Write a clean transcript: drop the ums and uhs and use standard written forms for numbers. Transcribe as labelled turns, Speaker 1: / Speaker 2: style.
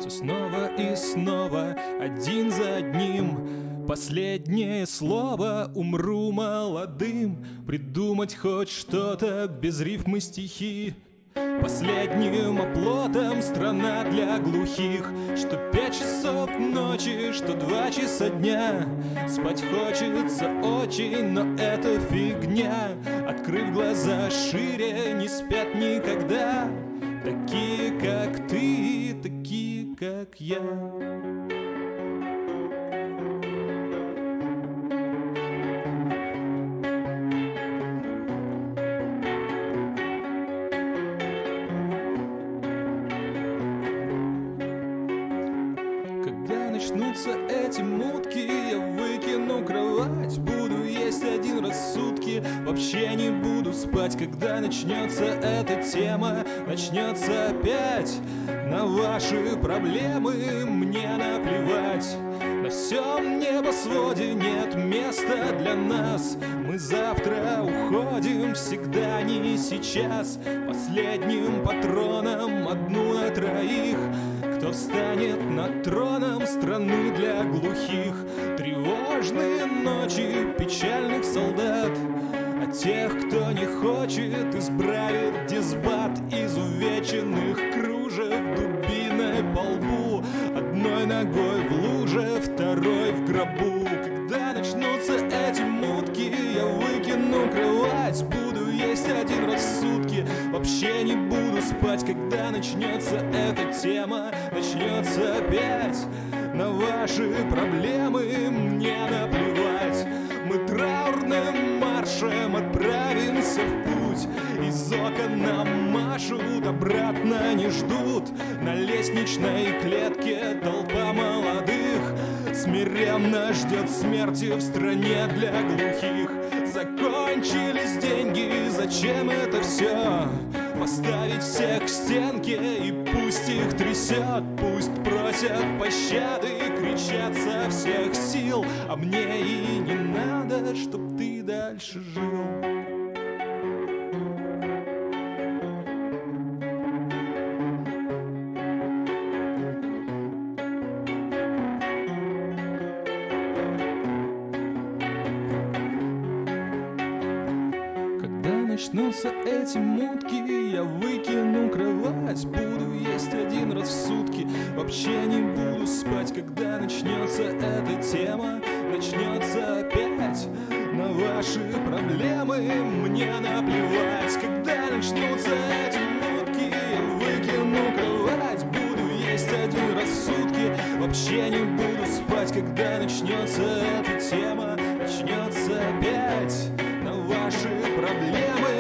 Speaker 1: Все снова и снова, один за одним. Последнее слово, умру молодым. Придумать хоть что-то без рифмы стихи. Последним оплотом страна для глухих. Что 5 часов ночи, что 2 часа дня. Спать хочется очень, но это фигня. Открыв глаза шире, не спят никогда. Такие, как ты, такие, как я. Когда начнутся эти мутки, я выкину кровать. Буду есть 1 раз в сутки, вообще не буду спать. Когда начнется эта тема, начнется опять. На ваши проблемы мне наплевать. На всем небосводе нет места для нас. Мы завтра уходим, всегда не сейчас. Последним патроном 1 на 3. Кто встанет над троном страны для глухих? Тревожные ночи печальных солдат. А тех, кто не хочет, избравит дисбат. Изувеченных кружев дубиной по лбу. 1 ногой в луже, 2 в гробу. Когда начнутся эти мутки, я выкину кровать. Буду есть 1 раз в сутки, вообще не буду спать. Когда начнется эта тема, начнется опять. На ваши проблемы мне наплевать. Мы траурным маршем отправимся в путь. Из окон нам машут, обратно не ждут. На лестничной клетке толпа молодых смиренно ждет смерти в стране для глухих. Закончились деньги, зачем это все? Поставить всех к стенке и пусть их трясет. Пусть просят пощады и кричат со всех сил. А мне и не надо, чтоб ты дальше жил. Начнутся эти мутки, я выкину кровать. Буду есть 1 раз в сутки, вообще не буду спать. Когда начнется эта тема, начнется опять. На ваши проблемы мне наплевать. Когда начнутся эти мутки, я выкину кровать. Буду есть 1 раз в сутки, вообще не буду спать. Когда начнется эта тема, начнется опять. На ваши проблемы